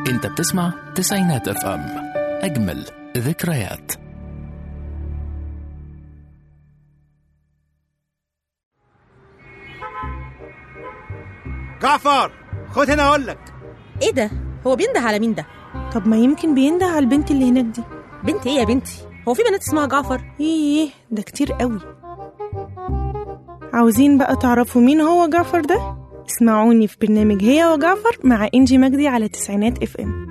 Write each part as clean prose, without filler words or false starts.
انت بتسمع تسعينات اف ام، اجمل ذكريات. جعفر خد هنا اقول لك. ايه ده؟ هو بينده على مين ده؟ طب ما يمكن بينده على البنت اللي هناك دي. بنت ايه يا بنتي؟ هو في بنات اسمها جعفر؟ ايه ده كتير قوي. عاوزين بقى تعرفوا مين هو جعفر ده؟ اسمعوني في برنامج هي وجعفر مع إنجي مجدي على تسعينات اف ام.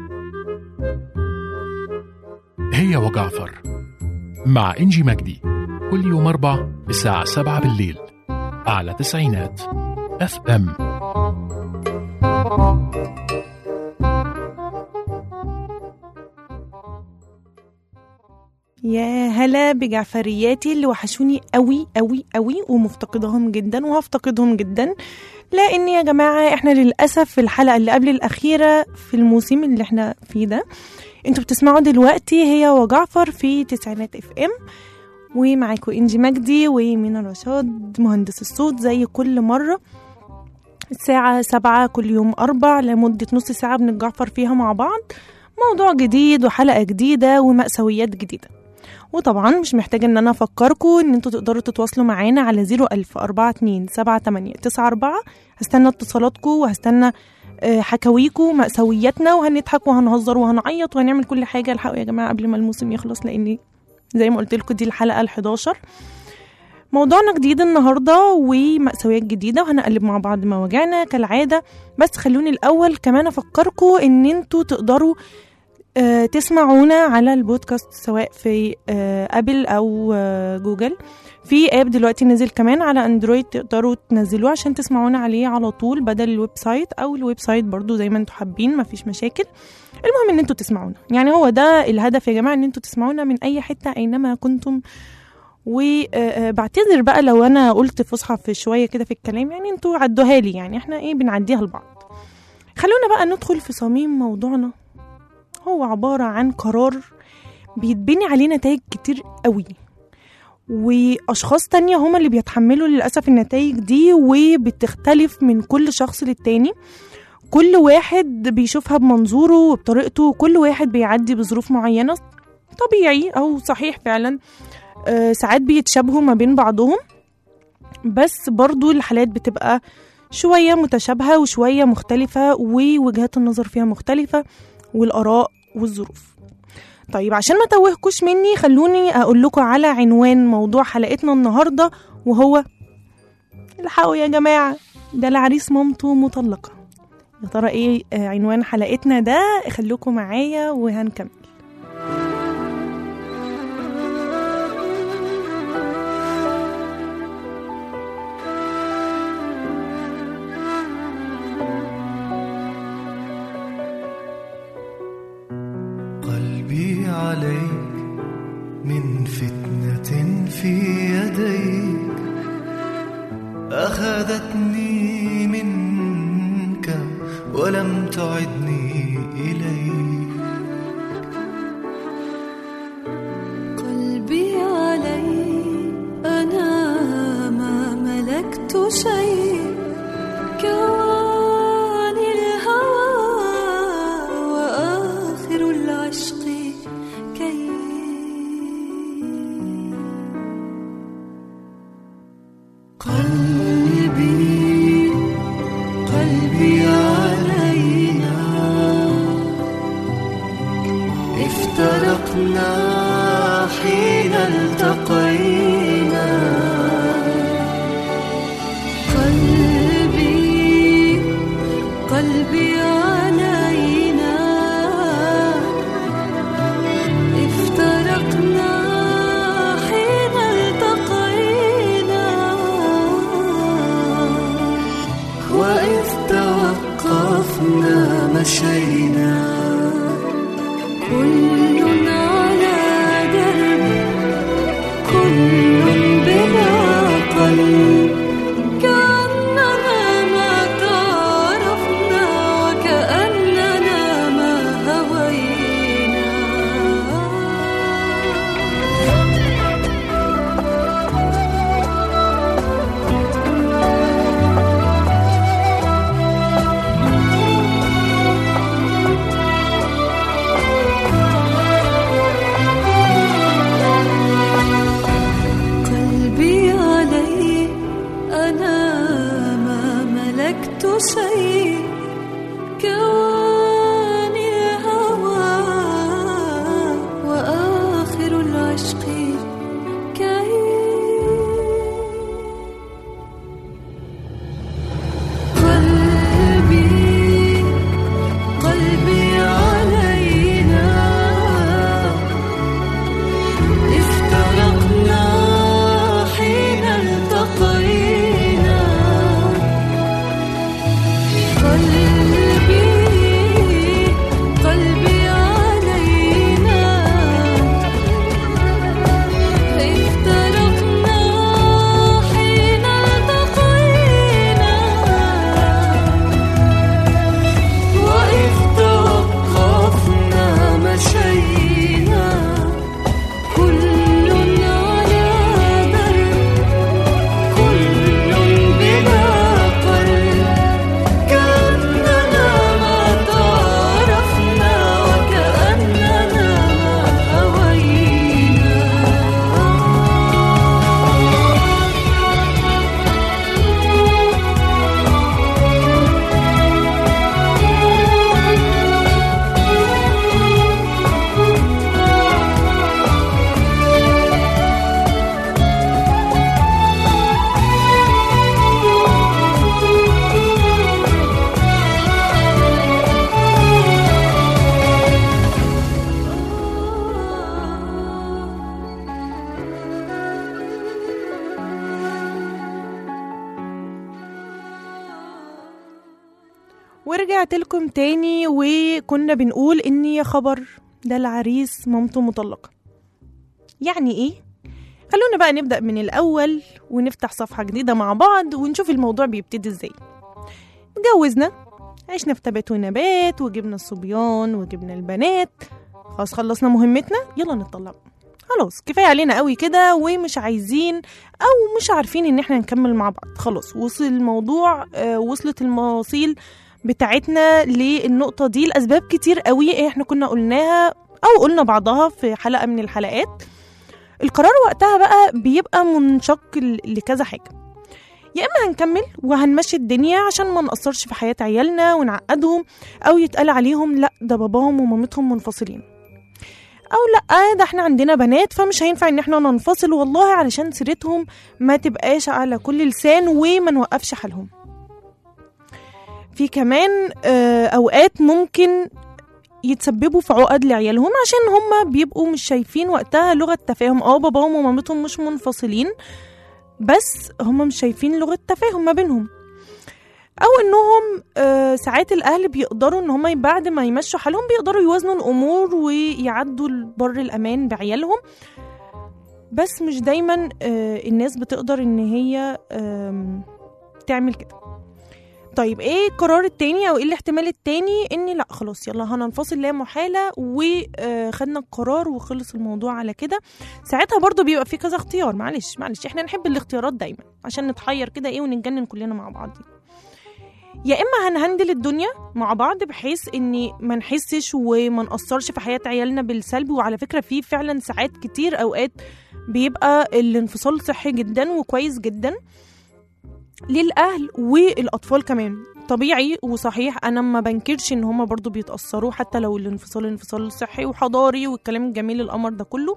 هي وجعفر مع إنجي مجدي كل يوم 4 الساعة 7 بالليل على تسعينات اف ام. يا هلا بجعفرياتي اللي وحشوني قوي قوي قوي ومفتقدهم جدا وهفتقدهم جدا، لان يا جماعه احنا للاسف في الحلقه اللي قبل الاخيره في الموسم اللي احنا فيه ده انتوا بتسمعوا دلوقتي هي وجعفر في تسعينات اف ام، ومعاكم انجي مجدي ومينا رشاد مهندس الصوت زي كل مره. الساعه 7 كل يوم 4 لمده نص ساعه بنتجعفر فيها مع بعض موضوع جديد وحلقه جديده ومأساويات جديده. وطبعا مش محتاجة ان انا افكركم ان انتوا تقدروا تتواصلوا معانا على 010427894. هستنى اتصالاتكم وهستنى حكاويكم مأساوياتنا، وهنضحك وهنهزر وهنعيط وهنعمل كل حاجة. الحقوا يا جماعة قبل ما الموسم يخلص، لاني زي ما قلت لكم دي الحلقة ال11. موضوعنا جديد النهاردة ومأساويات جديدة وهنقلب مع بعض مواجعنا كالعادة. بس خلوني الاول كمان افكركم ان انتوا تقدروا تسمعونا على البودكاست سواء في أبل أو جوجل. في آب دلوقتي نزل كمان على أندرويد تقدروا تنزلوه عشان تسمعونا عليه على طول بدل الويب سايت، أو الويب سايت برضو زي ما انتوا حابين، مفيش مشاكل. المهم ان انتوا تسمعونا، يعني هو ده الهدف يا جماعة، ان انتوا تسمعونا من أي حتة أينما كنتم. وبعتذر بقى لو أنا قلت فصحى في شوية كده في الكلام، يعني انتوا عدوها لي، يعني احنا بنعديها لبعض. خلونا بقى ندخل في صميم موضوعنا. هو عبارة عن قرار بيتبني عليه نتائج كتير قوي، وأشخاص تانية هما اللي بيتحملوا للأسف النتائج دي، وبتختلف من كل شخص للتاني. كل واحد بيشوفها بمنظوره وبطريقته، كل واحد بيعدي بظروف معينة طبيعي أو صحيح فعلا. ساعات بيتشابهوا ما بين بعضهم، بس برضو الحالات بتبقى شوية متشابهة وشوية مختلفة، ووجهات النظر فيها مختلفة والآراء والظروف. طيب عشان ما توهكوش مني، خلوني أقول لكم على عنوان موضوع حلقتنا النهاردة، وهو الحقوا يا جماعة ده العريس مامته مطلقة. يا ترى ايه عنوان حلقتنا ده؟ خلوكم معايا وهنكمل. عليك من فتنة في يديك أخذتني منك ولم تعدني إليك. قلبي عليك أنا ما ملكت شيء، كواني الهوى وآخر العشق قلبي علينا افترقنا حين التقينا. قلبي علينا افترقنا حين التقينا، وإذ توقفنا مشينا كل على درب كل بلا قلب، كأننا ما تعرفنا وكأننا ما هوينا. تسير كواني الهوى وآخر العشق قلبي علينا افترقنا حين التقينا قلبي علينا افترقنا حين التقينا وإذ توقفنا مشينا كل على درب كل بلا قلب كأننا ما تعرفنا وكأننا ما هوينا ورجعت لكم تاني وكنا بنقول إن يا خبر ده العريس مامته مطلقة. يعني إيه؟ خلونا بقى نبدأ من الأول ونفتح صفحة جديدة مع بعض ونشوف الموضوع بيبتدي إزاي. اتجوزنا، عشنا في تبات ونبات، وجبنا الصبيان وجبنا البنات، خلاص خلصنا مهمتنا، يلا نطلق. خلاص كفاية علينا قوي كده ومش عايزين أو مش عارفين إن احنا نكمل مع بعض. خلاص وصل الموضوع، وصلت المواصيل بتاعتنا للنقطة دي لأسباب كتير قوي احنا كنا قلناها أو قلنا بعضها في حلقة من الحلقات. القرار وقتها بقى بيبقى منشق لكذا حاجة. يا إما هنكمل وهنمشي الدنيا عشان ما نقصرش في حياة عيالنا ونعقدهم، أو يتقال عليهم لأ ده باباهم ومامتهم منفصلين، أو لأ ده احنا عندنا بنات فمش هينفع ان احنا ننفصل والله علشان سيرتهم ما تبقاش على كل لسان وما نوقفش حالهم. في كمان أوقات ممكن يتسببوا في عقد لعيالهم عشان هم بيبقوا مش شايفين وقتها لغة تفاهم. باباهم ومامتهم مش منفصلين بس هم مش شايفين لغة تفاهم ما بينهم، أو إنهم ساعات الأهل بيقدروا إن هم بعد ما يمشوا حالهم بيقدروا يوازنوا الأمور ويعدوا البر الأمان بعيالهم، بس مش دايما الناس بتقدر إن هي تعمل كده. طيب ايه القرار التاني او ايه الاحتمال التاني؟ ان لا خلاص يلا هننفصل لا محالة وخدنا القرار وخلص الموضوع على كده. ساعتها برضو بيبقى في كذا اختيار، معلش احنا نحب الاختيارات دايما عشان نتحير كده ايه ونتجنن كلنا مع بعض. يا اما هنهندل الدنيا مع بعض بحيث اني ما نحسش وما نقصرش في حياة عيالنا بالسلب. وعلى فكرة في فعلا ساعات كتير اوقات بيبقى الانفصال صحي جدا وكويس جدا للأهل والأطفال كمان. طبيعي وصحيح أنا ما بنكرش إن هما برضو بيتأثروا حتى لو الانفصال صحي وحضاري والكلام الجميل القمر ده كله.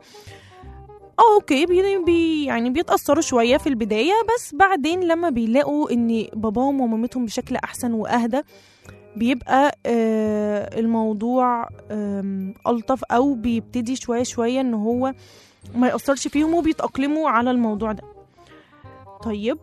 أوكي يعني بيتأثروا شوية في البداية، بس بعدين لما بيلاقوا إن باباهم ومامتهم بشكل أحسن وأهدى بيبقى الموضوع ألطف، أو بيبتدي شوية إن هو ما يأثرش فيهم وبيتأقلموا على الموضوع ده. طيب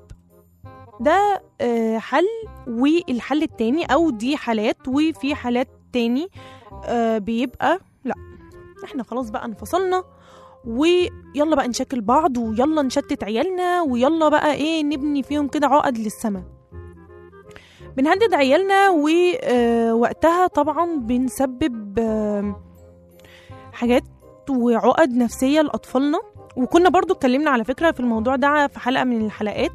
ده حل. والحل التاني او دي حالات، وفي حالات تاني بيبقى لا احنا خلاص بقى انفصلنا ويلا بقى نشكل بعض ويلا نشتت عيالنا ويلا بقى ايه نبني فيهم كده عقد للسما. بنهدد عيالنا ووقتها طبعا بنسبب حاجات وعقد نفسية لأطفالنا، وكنا برضو اتكلمنا على فكرة في الموضوع ده في حلقة من الحلقات.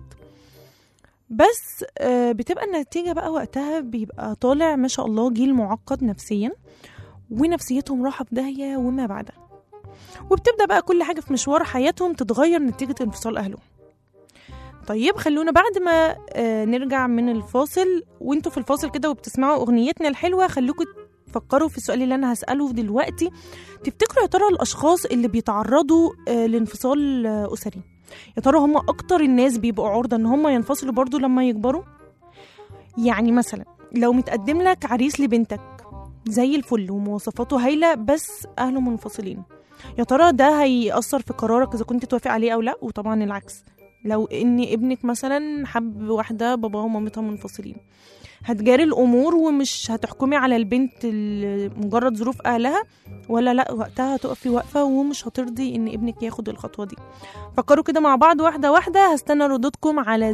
بس بتبقى النتيجة بقى وقتها بيبقى طالع ما شاء الله جيل معقد نفسيا ونفسيتهم راحة في داهية وما بعدها، وبتبدأ بقى كل حاجة في مشوار حياتهم تتغير نتيجة انفصال أهلهم. طيب خلونا بعد ما نرجع من الفاصل، وانتوا في الفاصل كده وبتسمعوا اغنيتنا الحلوه، خلوكم تفكروا في السؤال اللي انا هسأله دلوقتي. تفتكروا يا ترى الاشخاص اللي بيتعرضوا لانفصال اسري، يا ترى هم اكتر الناس بيبقوا عرضة ان هم ينفصلوا برضو لما يكبروا؟ يعني مثلا لو متقدم لك عريس لبنتك زي الفل ومواصفاته هايلة بس اهله منفصلين، يا ترى ده هيأثر في قرارك اذا كنت توافق عليه او لا؟ وطبعا العكس، لو ان ابنك مثلا حب واحدة باباها ومامتها منفصلين، هتجاري الامور ومش هتحكمي على البنت مجرد ظروف اهلها، ولا لا وقتها هتقفي واقفه ومش هترضي ان ابنك ياخد الخطوه دي؟ فكروا كده مع بعض واحده واحده. هستنى ردودكم على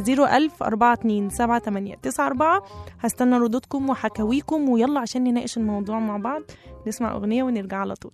010427894. هستنى ردودكم وحكاويكم، ويلا عشان نناقش الموضوع مع بعض. نسمع اغنيه ونرجع على طول.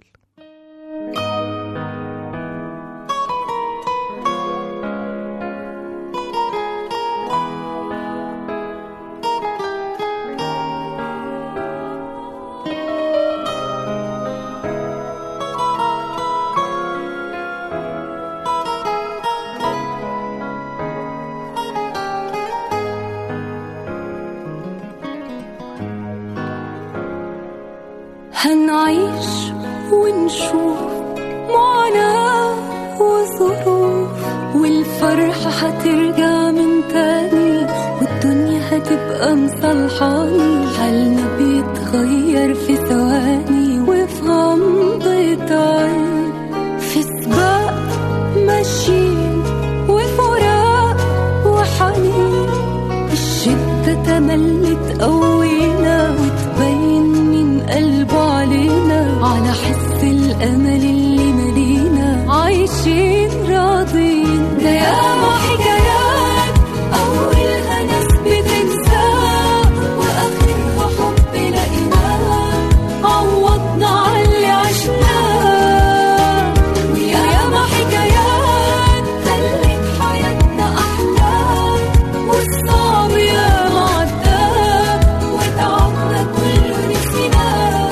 هنعيش ونشوف معاناة وظروف، والفرحة هترجع من تاني، والدنيا هتبقى مصالحاني. حالنا بيتغير في ثواني وفي غمضة عين، في سباق ماشيين وفراق وحنين. الشدة تملت قوينا وتبين من قلبه علينا، على حس الأمل اللي ملينا عايشين راضين. ده ياما حكايات أولها ناس بتنساه، وآخرها حب لقيناه عوضنا على اللي عشناه. وياما حكايات خلت حياتنا أحلى، والصعب ياما عداه وتعبنا كله نسيناه.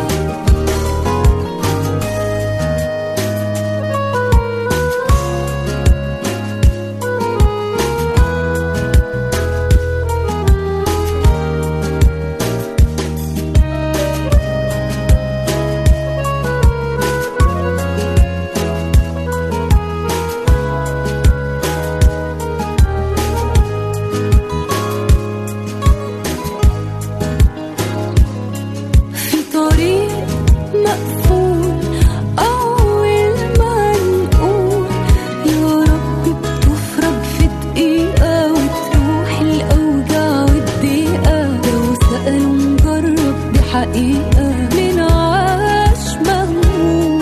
في طريق مقفول أول ما نقول يا رب بتفرج في دقيقة، وتروح الأوجاع والضيقة. لو سألوا نجرب بحقيقة من عاش مهموم،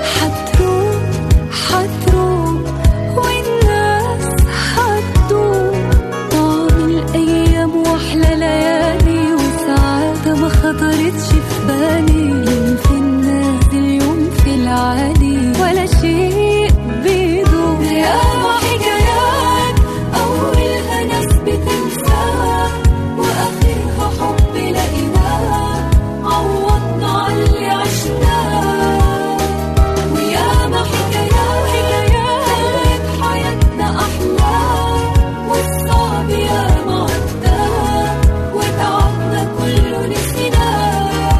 هتروح والناس هتدوم. طعم الأيام وأحلى ليالي، وسعادة ما خطرتش في بالي. يوم في النازل يوم في العالي، ولا شيء بيدوم. ياما حكايات أولها ناس بتنساها، وآخرها حب لقيناها عوضنا على اللي عشناه. وياما حكايات خلت حياتنا أحلى، والصعب ياما عداه وتعبنا كله نسيناه.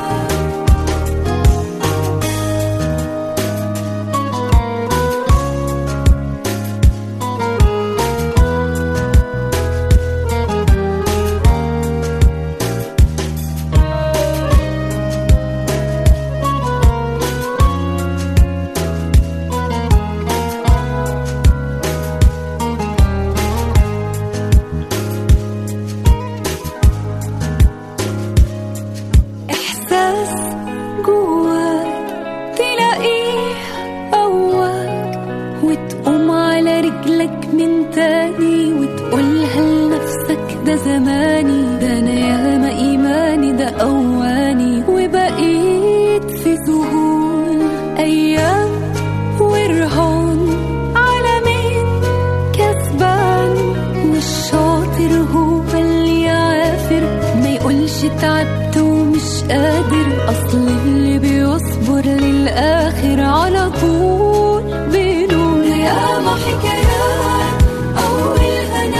إحساس جواك تلاقيه قواك، وتقوم على رجلك من تاني، وتقولها لنفسك ده زماني. ده أنا ياما إيماني ده أواني، وبقيت في ذهول أيام ورهان على مين كسبان. والشاطر هو اللي يعافر، ما يقولش تعبت ومش قادر. أصل اللي بيصبر للآخر على طول بينول. ياما حكايات أولها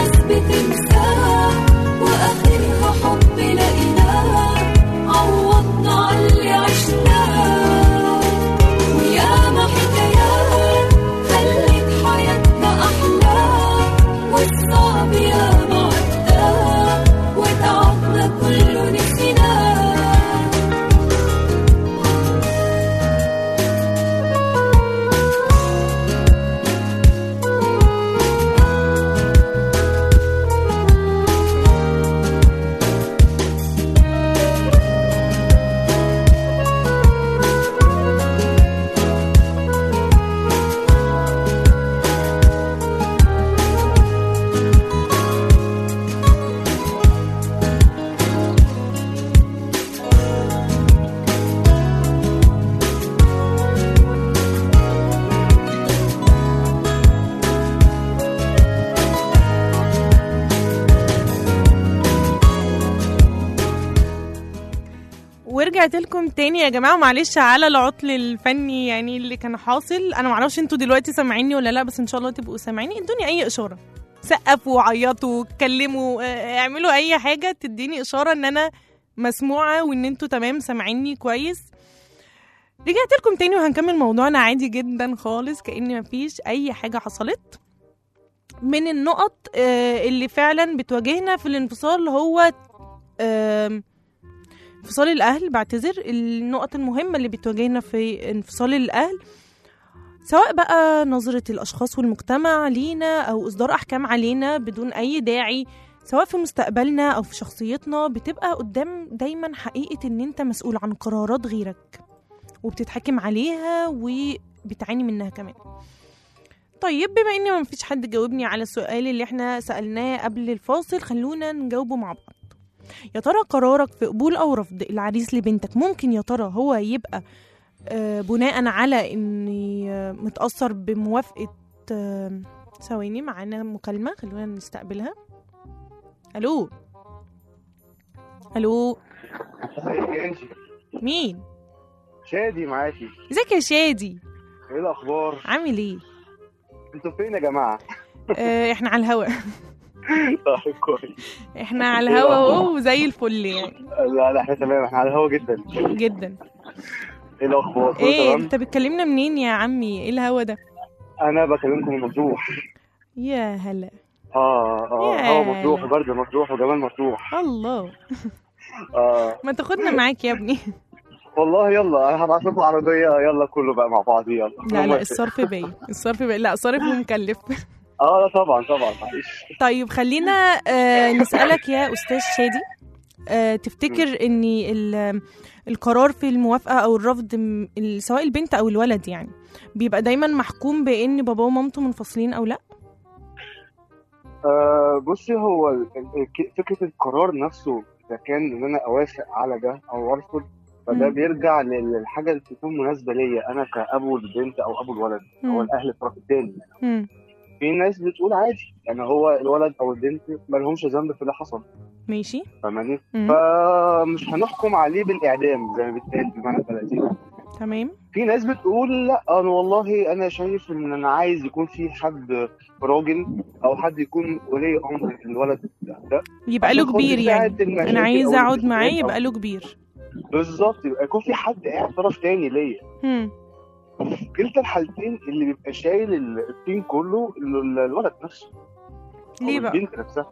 ورجعت لكم تاني يا جماعه، معلش على العطل الفني يعني اللي كان حاصل. انا معرفش انتوا دلوقتي سامعيني ولا لا، بس ان شاء الله تبقوا سامعيني. ادوني اي اشاره، سقفوا وعيطوا اتكلموا، اعملوا اي حاجه تديني اشاره ان انا مسموعه وان انتوا تمام سامعيني كويس. رجعت لكم تاني وهنكمل موضوعنا عادي جدا خالص كأن مفيش اي حاجه حصلت. من النقط اللي فعلا بتواجهنا في الانفصال هو انفصال الأهل. بعتذر، النقط المهمة اللي بتواجهنا في انفصال الأهل سواء بقى نظرة الأشخاص والمجتمع لينا أو إصدار أحكام علينا بدون أي داعي، سواء في مستقبلنا أو في شخصيتنا، بتبقى قدام دايما حقيقة إن أنت مسؤول عن قرارات غيرك وبتتحكم عليها وبتعاني منها كمان. طيب بما إن ما فيش حد جاوبني على السؤال اللي احنا سألناه قبل الفاصل، خلونا نجاوبه مع بعض. يا ترى قرارك في قبول أو رفض العريس لبنتك ممكن يا ترى هو يبقى بناء على إني متأثر بموافقة ثواني معانا مكالمة خلونا نستقبلها. ألو ألو مين؟ شادي معاكي. ازيك يا شادي؟ ايه الاخبار؟ عامل ايه؟ انتوا فين يا جماعه؟ احنا على الهوا. طيب كويس. احنا على الهوا اهو زي الفل يعني. لا احنا تمام، احنا على الهوا جدا جدا. ايه الاخبار؟ ايه انت بتكلمنا منين يا عمي؟ ايه الهوا ده؟ انا بكلمكم من مطروح. يا هلا. هوا مطروح وبرد مطروح وجمال مطروح. الله. ما تاخدنا معاك يا ابني. والله يلا انا هبعت لكم عربيه، يلا كله بقى مع بعض يلا. لا الصرف باين، الصرف باين، لا صارف ومكلف. لا طبعا معلش. طيب خلينا نسألك يا أستاذ شادي، تفتكر ان القرار في الموافقة او الرفض سواء البنت او الولد يعني بيبقى دايما محكوم بان بابا ومامته منفصلين او لا؟ بصي، هو فكرة القرار نفسه اذا كان ان انا اوافق على ده او ارفض، فده بيرجع للحاجة اللي تكون مناسبة ليا انا كأبو البنت او ابو الولد او الاهل الطرف الثاني. في ناس بتقول عادي يعني هو الولد او البنت ما لهمش ذنب في اللي حصل، ماشي فاهماني؟ فمش هنحكم عليه بالاعدام زي ما بيتقال بمعنى البلدي. تمام. في ناس بتقول لا انا والله انا شايف ان انا عايز يكون في حد راجل او حد يكون ولي امر الولد ده يبقى له كبير يعني انا عايز اقعد معاه يبقى له كبير بالظبط، يبقى يكون في حد قاعد طرف تاني ليا. في كلتا الحالتين اللي بيبقى شايل التيم كله الولد نفسه. ليه بقى؟ البنت نفسها.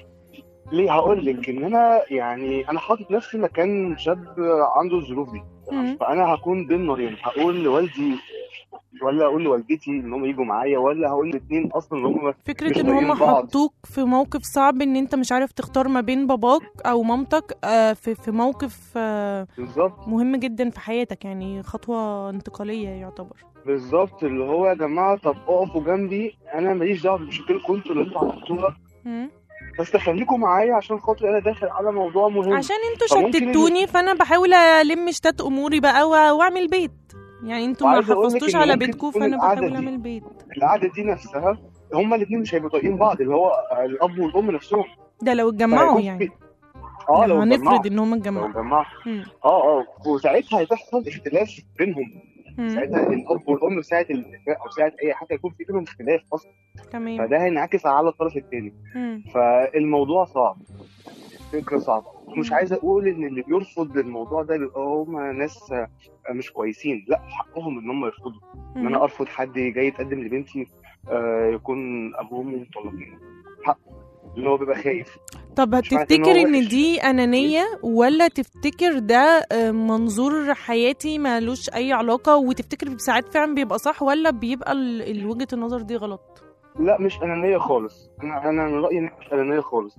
ليه؟ هقول لك ان انا يعني انا حاطط نفسي مكان شاب عنده الظروف دي، فانا هكون بين نارين، هقول لوالدي ولا اقول لوالدتي ان هم يجوا معايا، ولا هقول الاثنين اصلا ان هم فكره ان هم حطوك في موقف صعب ان انت مش عارف تختار ما بين باباك او مامتك في موقف بالظبط مهم جدا في حياتك، يعني خطوه انتقاليه يعتبر. بالظبط، اللي هو يا جماعه طب اقفوا جنبي، انا ماليش دعوه بمشاكلكم انتوا اللي انتوا عملتوها، بس تخليكم معايا عشان خاطر انا داخل على موضوع مهم، عشان انتوا شتتوني فانا بحاول الم شتات اموري بقى واعمل بيت، يعني انتوا ما حافظتوش على بيتكم فانا بحاول اعمل بيت. القعده دي نفسها هما الاثنين مش هيبقوا طايقين بعض، اللي هو الاب والام نفسهم ده لو اتجمعوا يعني لو هنفرض ان هما اتجمعوا وساعتها هتحصل اختلاف بينهم. ساعتها الاب والام ساعه الاتفاق او ساعه اي حاجه يكون في بينهم اختلاف اصلا، تمام، فده هينعكس على الطرف الثاني. فالموضوع صعب، فكره صعبه. مش عايز اقول ان اللي بيرفض الموضوع ده بيبقى هم ناس مش كويسين، لا حقهم ان هم يرفضوا. ان انا ارفض حد جاي يتقدم لبنتي يكون ابوهم مطلقين، حق اللي هو بيبقى خايف. طب هتفتكر ان دي انانيه ولا تفتكر ده منظور حياتي مالوش اي علاقه، وتفتكر ساعات فعلا بيبقى صح ولا بيبقى وجهه النظر دي غلط؟ لا مش انانيه خالص، انا من رايي مش انانيه خالص.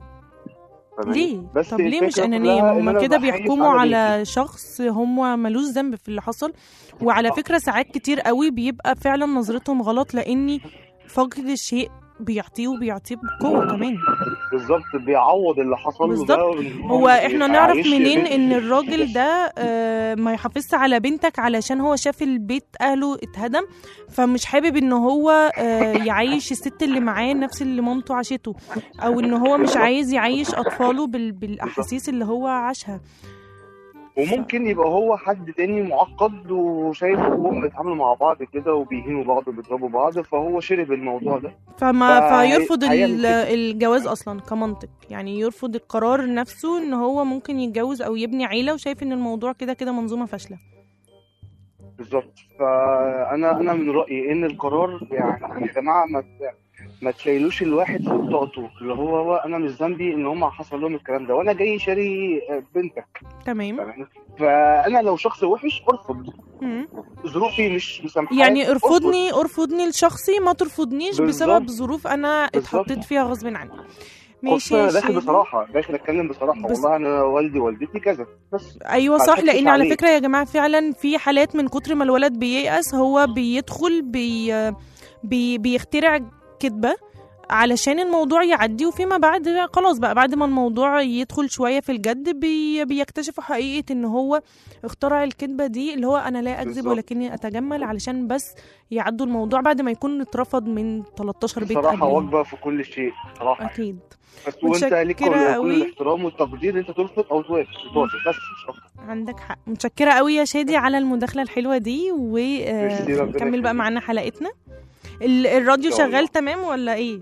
ليه؟ بس طب ليه مش انانيه؟ هما كده بيحكموا على شخص هما مالوش ذنب في اللي حصل. وعلى فكره ساعات كتير قوي بيبقى فعلا نظرتهم غلط، لاني فاقد الشيء بيعطيه بقوه كمان. بالظبط، بيعوض اللي حصل له ده. هو احنا نعرف منين ان الراجل ده ما يحافظش على بنتك علشان هو شاف البيت اهله اتهدم فمش حابب ان هو يعيش الست اللي معاه نفس اللي مامته عاشته، او ان هو مش عايز يعيش اطفاله بالاحاسيس اللي هو عاشها. وممكن يبقى هو حد تاني معقد وشايف هم بيتعاملوا مع بعض كده وبيهينوا بعض وبيضربوا بعض، فهو شرب الموضوع ده فيرفض هيعمل كده. الجواز اصلا كمنطق، يعني يرفض القرار نفسه ان هو ممكن يتجوز او يبني عيله، وشايف ان الموضوع كده كده منظومه فاشله. بالظبط. فانا من رايي ان القرار يعني يا جماعه ما تشيلوش الواحد فوق طاقته، اللي هو انا مش ذنبي ان هم حصل لهم الكلام ده وانا جاي شاري بنتك. تمام. فانا لو شخص وحش ارفض، مم. ظروفي مش مسامحه، يعني ارفضني لشخصي، ما ترفضنيش بسبب بالظبط. ظروف انا اتحطيت فيها غصب عني. ماشي. انا داخل بصراحه، داخل اتكلم بصراحه، والله انا والدتي كذا بس. ايوه صح، لان على فكره يا جماعه فعلا في حالات من كتر ما الولد بييأس هو بيدخل بيخترع كذبه علشان الموضوع يعدي، وفيما بعد خلاص بقى بعد ما الموضوع يدخل شويه في الجد بيكتشفوا حقيقه ان هو اخترع الكذبه دي، اللي هو انا لا اكذب ولكني اتجمل، علشان بس يعدوا الموضوع بعد ما يكون اترفض من 13 بيت صراحه وجبه في كل شيء صراحه. اكيد. بس وانت ليك كل الاحترام والتقدير، انت ترفض او توافق بس مش اكتر. عندك حق. متشكره قوي يا شادي على المداخله الحلوه دي، ونكمل بقى معانا حلقتنا. الراديو شغال تمام ولا ايه؟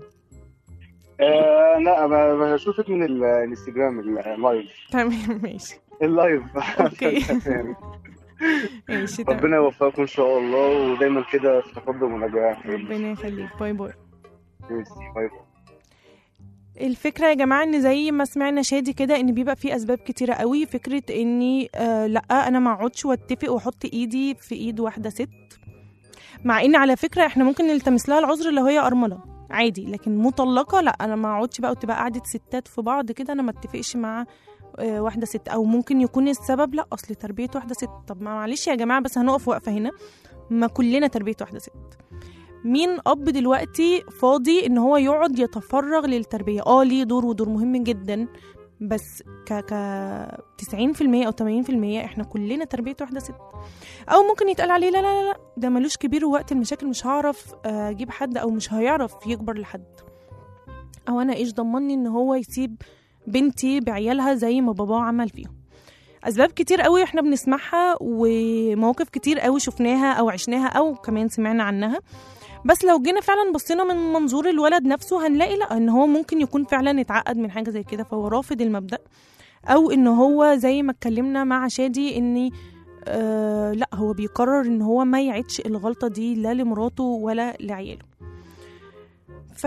لا بشوفك من الانستجرام اللايف. تمام ماشي. اللايف. اوكي. ماشي. ربنا يوفقكم ان شاء الله، ودايما كده في تقدم ونجاح. ربنا يخليك. باي باي. باي باي. الفكرة يا جماعة ان زي ما سمعنا شادي كده ان بيبقى فيه اسباب كتيرة قوي. فكرة اني لا انا ما اقعدش واتفق واحط ايدي في ايد واحدة ست، مع ان على فكرة احنا ممكن نلتمس لها العذر لو هي ارملة عادي، لكن مطلقة لا، انا ما اقعدش بقى وتبقى قعدة ستات في بعض كده، انا ما اتفقش مع واحدة ست. او ممكن يكون السبب لا اصل تربية واحدة ست. طب معلش يا جماعة بس هنقف وقفة هنا، ما كلنا تربية واحدة ست. مين اب دلوقتي فاضي ان هو يقعد يتفرغ للتربيه؟ ليه دور ودور مهم جدا، بس ك 90% او 80% احنا كلنا تربيه واحده ست. او ممكن يتقال عليه لا لا لا ده ملوش كبير، ووقت المشاكل مش هعرف اجيب حد، او مش هيعرف يكبر لحد، او انا ايش ضمني ان هو يسيب بنتي بعيالها زي ما باباه عمل فيهم. اسباب كتير قوي احنا بنسمعها، ومواقف كتير قوي شفناها او عشناها او كمان سمعنا عنها. بس لو جينا فعلا بصينا من منظور الولد نفسه هنلاقي لا، ان هو ممكن يكون فعلا اتعقد من حاجه زي كده فهو رافض المبدأ، او ان هو زي ما اتكلمنا مع شادي ان لا هو بيقرر ان هو ما يعيدش الغلطه دي لا لمراته ولا لعياله. ف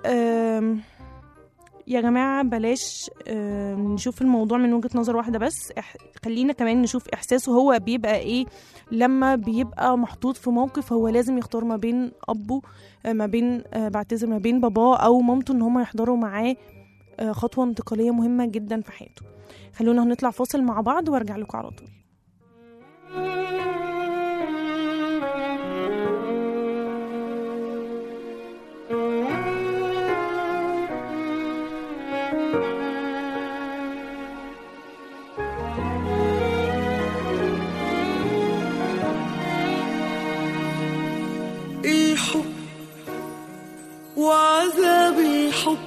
يا جماعة بلاش نشوف الموضوع من وجهة نظر واحدة بس، خلينا كمان نشوف إحساسه هو بيبقى إيه لما بيبقى محطوط في موقف هو لازم يختار ما بين أبوه ما بين باباه أو مامته إن هما يحضروا معاه خطوة انتقالية مهمة جدا في حياته. خلونا هنطلع فاصل مع بعض وارجع لكم على طول. الحب وعذاب الحب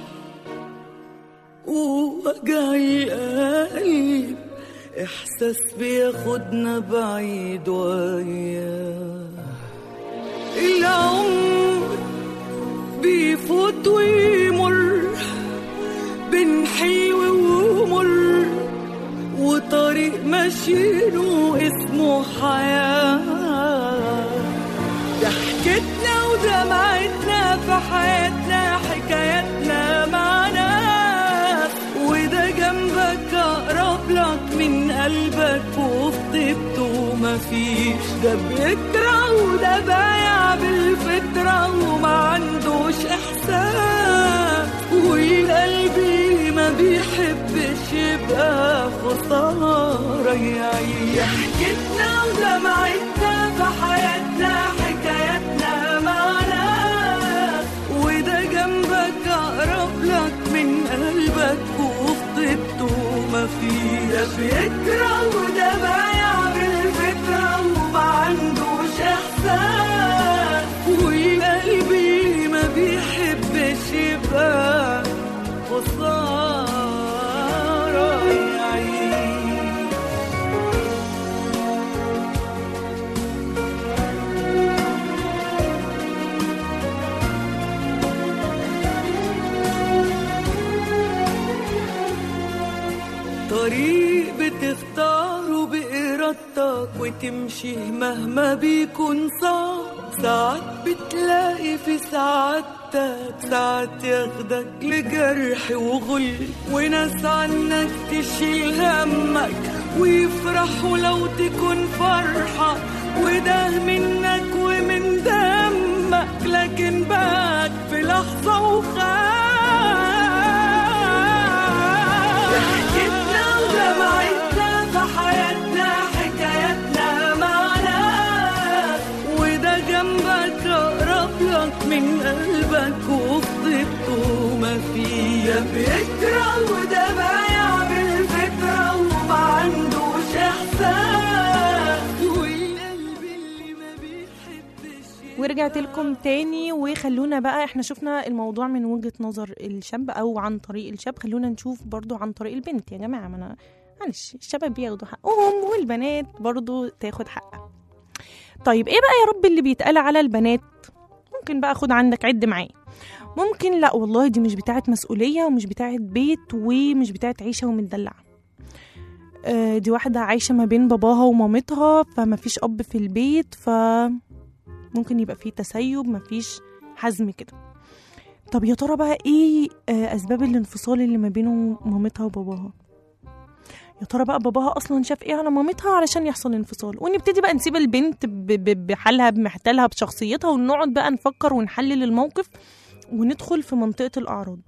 ووجع القلب إحساس بياخدنا بعيد وياه. العمر بيفوت ويمر بين حلو ومر، وطريق ماشيينه اسمه حياة. ضحكتنا ودمعتنا في حياتنا حكاياتنا مع ناس، وده جنبك أقرب لك من قلبك وفي طيبته مفيش. ده بيكره وده بايع بالفطرة وما عندوش إحساس، والقلبي ما بيحبش يبقى خسارة يعيش. ضحكتنا ودمعتنا في حياتنا حكاياتنا معنا، وده جنبك أقرب لك من قلبك وفي طيبته مفيش. ده بيكره وده بايع بالفكرة وما عندوش إحساس، وقلبي ما بيحبش يبقى خسارة يعيش. طريق بتختاره بإرادتك وتمشي مهما بيكون صعب. ساعات بتلاقي في سعادتك ساعات ياخدك لجرح وغل، وناس عنك تشيل همك ويفرحوا لو تكون فرحة، وده منك ومن دمك، لكن بقى في لحظة وخاف. ضحكتنا ودمعتنا في حياتنا حكاياتنا معنا، وده جنبك أقرب لك من قلبك وخطيبته ما فيه. بيكره وده بايع بالفكرة وما عندوش إحساس، والقلب اللي ما بيحبش. ورجعت لكم تاني، وخلونا بقى احنا شفنا الموضوع من وجهة نظر الشاب او عن طريق الشاب، خلونا نشوف برضو عن طريق البنت. يا جماعة ما انا معلش، الشباب بياخدوا حقهم والبنات برضو تاخد حقها. طيب ايه بقى يا رب اللي بيتقال على البنات؟ ممكن بقى خد عندك عد معايا. ممكن لا والله دي مش بتاعت مسؤولية ومش بتاعت بيت ومش بتاعت عيشة ومتدلعة، دي واحدة عايشة ما بين باباها ومامتها، فما فيش أب في البيت، فممكن يبقى فيه تسيب، ما فيش حزم كده. طب يا ترى بقى ايه أسباب الانفصال اللي ما بينه مامتها وباباها؟ يا ترى بقى باباها أصلا شاف ايه على مامتها علشان يحصل انفصال؟ ونبتدي بقى نسيب البنت بحالها بمحتلها بشخصيتها، ونقعد بقى نفكر ونحلل الموقف وندخل في منطقة الأعراض.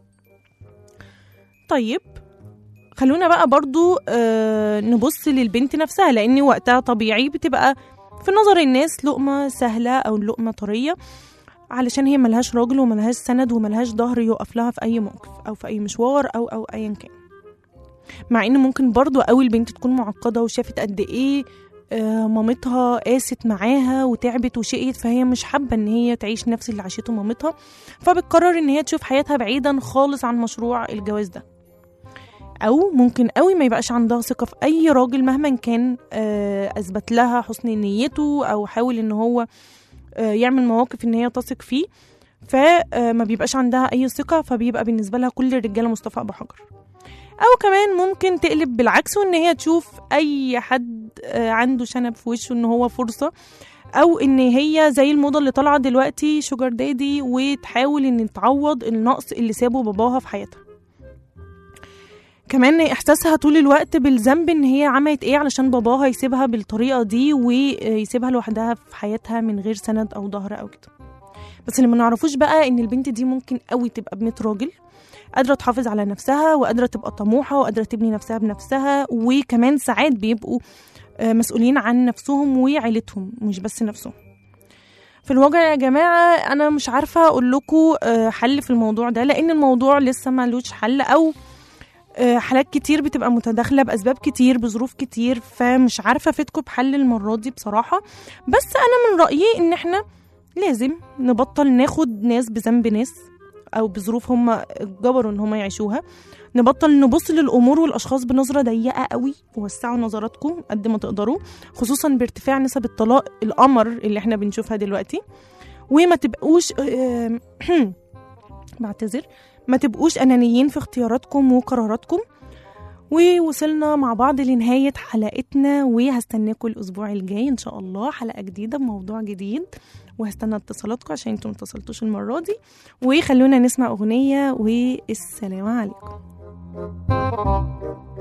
طيب خلونا بقى برضو نبص للبنت نفسها، لأن وقتها طبيعي بتبقى في نظر الناس لقمة سهلة أو لقمة طرية، علشان هي ملهاش راجل وملهاش سند وملهاش ظهر يقف لها في أي موقف أو في أي مشوار أو أيا كان. مع إن ممكن برضو قوي البنت تكون معقدة وشافت قد إيه مامتها قاست معاها وتعبت وشقيت، فهي مش حابة ان هي تعيش نفس اللي عاشته مامتها، فبتقرر ان هي تشوف حياتها بعيدا خالص عن مشروع الجواز ده. او ممكن قوي ما يبقاش عندها ثقة في اي راجل مهما كان اثبت لها حسن نيته او حاول ان هو يعمل مواقف ان هي تثق فيه، فما بيبقاش عندها اي ثقة، فبيبقى بالنسبة لها كل الرجالة مصطفى بحجر. او كمان ممكن تقلب بالعكس، وان هي تشوف اي حد عنده شنب في وشه ان هو فرصة، او ان هي زي الموضة اللي طالعة دلوقتي شوجر دادي، وتحاول ان تعوض النقص اللي سابه باباها في حياتها. كمان احساسها طول الوقت بالذنب ان هي عملت ايه علشان باباها يسيبها بالطريقة دي ويسيبها لوحدها في حياتها من غير سند او ظهر او كده. بس اللي ما نعرفوش بقى ان البنت دي ممكن قوي تبقى بميت راجل، قادرة تحافظ على نفسها وقادرة تبقى طموحة وقادرة تبني نفسها بنفسها، وكمان ساعات بيبقوا مسؤولين عن نفسهم وعيلتهم مش بس نفسهم. في الواقع يا جماعة أنا مش عارفة أقول لكم حل في الموضوع ده، لأن الموضوع لسه ما لوش حل، أو حالات كتير بتبقى متداخلة بأسباب كتير بظروف كتير، فمش عارفة أفيدكم بحل المرة دي بصراحة. بس أنا من رأيي إن إحنا لازم نبطل ناخد ناس بذنب ناس أو بظروف هم جبروا إن هم يعيشوها، نبطل نبص للأمور والأشخاص بنظرة ضيقة قوي، ووسعوا نظراتكم قد ما تقدروا، خصوصا بارتفاع نسب الطلاق القمر اللي احنا بنشوفها دلوقتي. وما تبقوش بعتذر، ما تبقوش أنانيين في اختياراتكم وقراراتكم. ووصلنا مع بعض لنهاية حلقتنا، وهستناكم الأسبوع الجاي إن شاء الله حلقة جديدة بموضوع جديد، وهستنى اتصالاتكم عشان انتم متصلتوش المرة دي. وخلونا نسمع أغنية، والسلام عليكم.